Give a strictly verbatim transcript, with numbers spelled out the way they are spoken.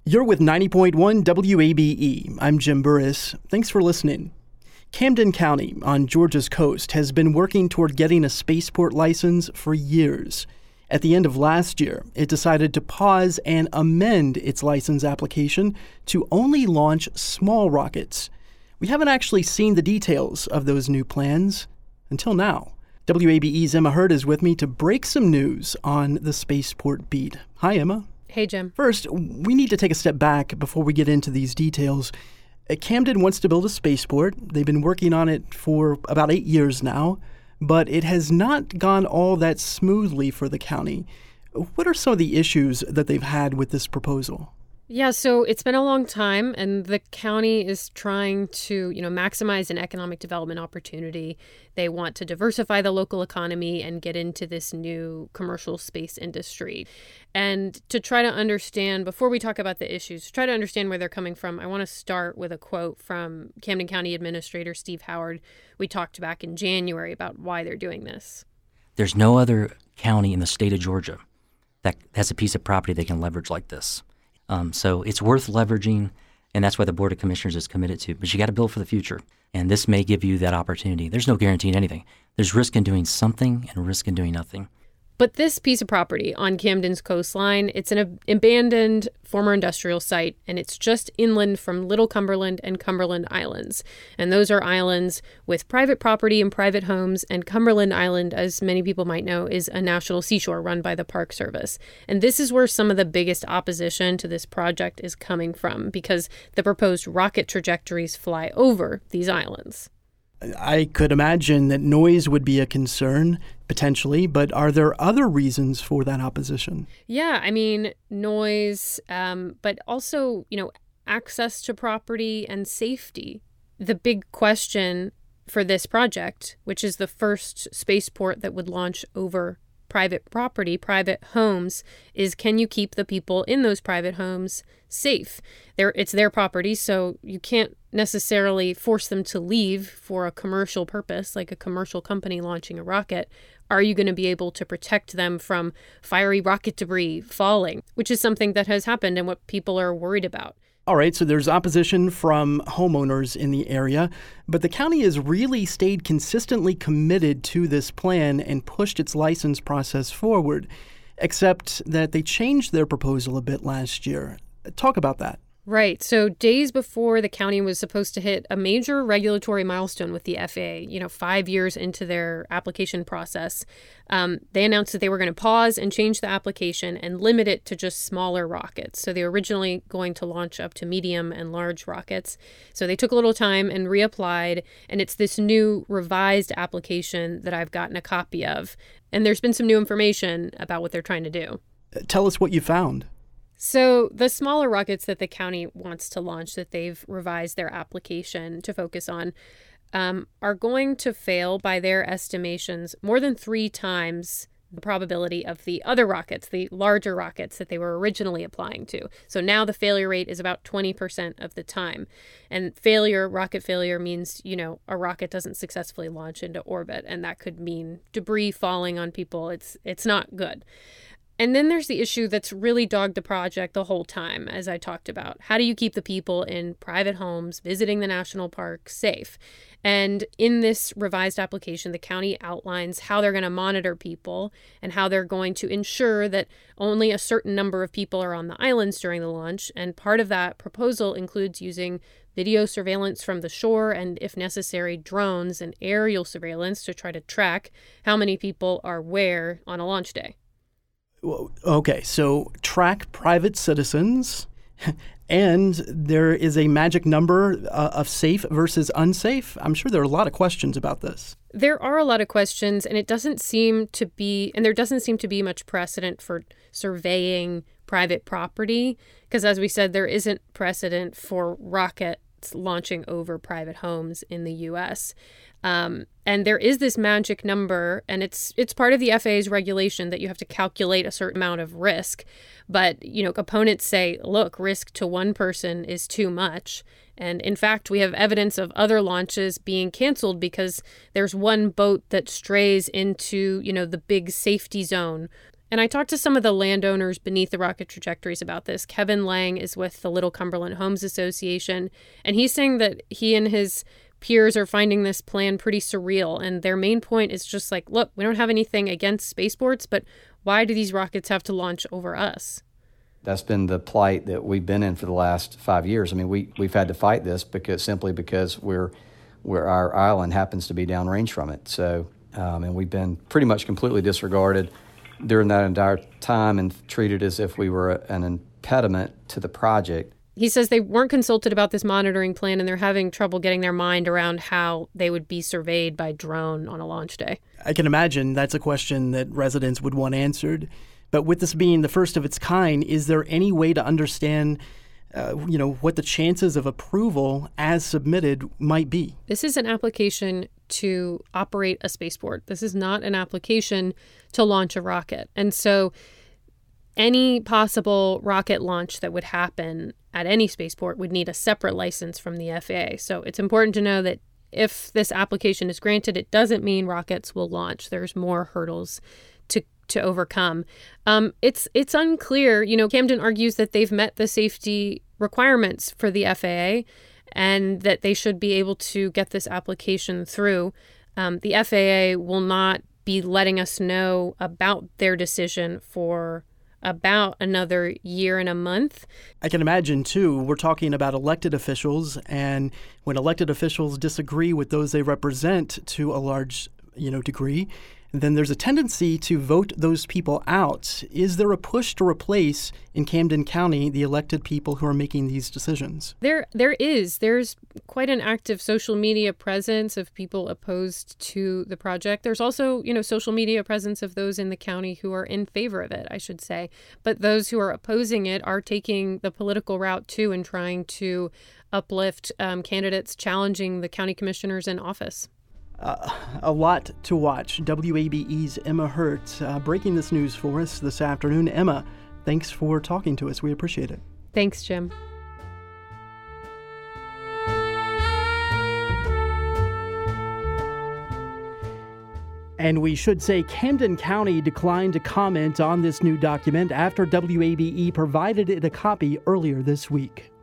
You're with ninety point one W A B E. I'm Jim Burris. Thanks for listening. Camden County on Georgia's coast has been working toward getting a spaceport license for years. At the end of last year, it decided to pause and amend its license application to only launch small rockets. We haven't actually seen the details of those new plans until now. W A B E's Emma Hurd is with me to break some news on the spaceport beat. Hi, Emma. Hey, Jim. First, we need to take a step back before we get into these details. Camden wants to build a spaceport. They've been working on it for about eight years now, but it has not gone all that smoothly for the county. What are some of the issues that they've had with this proposal? Yeah, so it's been a long time, and the county is trying to, you know, maximize an economic development opportunity. They want to diversify the local economy and get into this new commercial space industry. And to try to understand, before we talk about the issues, to try to understand where they're coming from, I want to start with a quote from Camden County Administrator Steve Howard. We talked back in January about why they're doing this. There's no other county in the state of Georgia that has a piece of property they can leverage like this. Um, so it's worth leveraging, and that's why the Board of Commissioners is committed to. But you got to build for the future, and this may give you that opportunity. There's no guarantee in anything. There's risk in doing something and risk in doing nothing. But this piece of property on Camden's coastline, it's an ab- abandoned former industrial site, and it's just inland from Little Cumberland and Cumberland Islands. And those are islands with private property and private homes, and Cumberland Island, as many people might know, is a national seashore run by the Park Service. And this is where some of the biggest opposition to this project is coming from, because the proposed rocket trajectories fly over these islands. I could imagine that noise would be a concern, potentially, but are there other reasons for that opposition? Yeah, I mean, noise, um, but also, you know, access to property and safety. The big question for this project, which is the first spaceport that would launch over private property, private homes, is can you keep the people in those private homes safe? They're, it's their property, so you can't necessarily force them to leave for a commercial purpose, like a commercial company launching a rocket. Are you going to be able to protect them from fiery rocket debris falling, which is something that has happened and what people are worried about? All right, so there's opposition from homeowners in the area, but the county has really stayed consistently committed to this plan and pushed its license process forward, except that they changed their proposal a bit last year. Talk about that. Right. So days before the county was supposed to hit a major regulatory milestone with the F A A, you know, five years into their application process, um, they announced that they were going to pause and change the application and limit it to just smaller rockets. So they were originally going to launch up to medium and large rockets. So they took a little time and reapplied, and it's this new revised application that I've gotten a copy of. And there's been some new information about what they're trying to do. Tell us what you found. So the smaller rockets that the county wants to launch, that they've revised their application to focus on, um, are going to fail by their estimations more than three times the probability of the other rockets, the larger rockets that they were originally applying to. So now the failure rate is about twenty percent of the time. And failure, rocket failure, means, you know, a rocket doesn't successfully launch into orbit, and that could mean debris falling on people. It's it's not good. And then there's the issue that's really dogged the project the whole time, as I talked about. How do you keep the people in private homes visiting the national park safe? And in this revised application, the county outlines how they're going to monitor people and how they're going to ensure that only a certain number of people are on the islands during the launch. And part of that proposal includes using video surveillance from the shore and, if necessary, drones and aerial surveillance to try to track how many people are where on a launch day. Okay, so track private citizens, and there is a magic number uh, of safe versus unsafe. I'm sure there are a lot of questions about this. There are a lot of questions, and it doesn't seem to be, and there doesn't seem to be much precedent for surveying private property, because as we said, there isn't precedent for rockets launching over private homes in the U S Um, and there is this magic number, and it's it's part of the F A A's regulation that you have to calculate a certain amount of risk. But, you know, opponents say, look, risk to one person is too much. And in fact, we have evidence of other launches being canceled because there's one boat that strays into, you know, the big safety zone. And I talked to some of the landowners beneath the rocket trajectories about this. Kevin Lang is with the Little Cumberland Homes Association, and he's saying that he and his peers are finding this plan pretty surreal. And their main point is just like, look, we don't have anything against spaceports, but why do these rockets have to launch over us? That's been the plight that we've been in for the last five years. I mean, we, we've had to fight this because simply because we're, we're our island happens to be downrange from it. So, um, and we've been pretty much completely disregarded during that entire time and treated as if we were an impediment to the project. He says they weren't consulted about this monitoring plan, and they're having trouble getting their mind around how they would be surveyed by drone on a launch day. I can imagine that's a question that residents would want answered. But with this being the first of its kind, is there any way to understand, uh, you know, what the chances of approval as submitted might be? This is an application to operate a spaceport. This is not an application to launch a rocket. And so any possible rocket launch that would happen at any spaceport would need a separate license from the F A A. So it's important to know that if this application is granted, it doesn't mean rockets will launch. There's more hurdles to to overcome. Um, it's it's unclear. You know, Camden argues that they've met the safety requirements for the F A A and that they should be able to get this application through. Um, the F A A will not be letting us know about their decision for about another year and a month. I can imagine, too, we're talking about elected officials, and when elected officials disagree with those they represent to a large, you know, degree, then there's a tendency to vote those people out. Is there a push to replace in Camden County the elected people who are making these decisions? There, there is. There's quite an active social media presence of people opposed to the project. There's also, you know, social media presence of those in the county who are in favor of it, I should say. But those who are opposing it are taking the political route, too, and trying to uplift um, candidates challenging the county commissioners in office. Uh, a lot to watch. W A B E's Emma Hurt uh, breaking this news for us this afternoon. Emma, thanks for talking to us. We appreciate it. Thanks, Jim. And we should say Camden County declined to comment on this new document after W A B E provided it a copy earlier this week.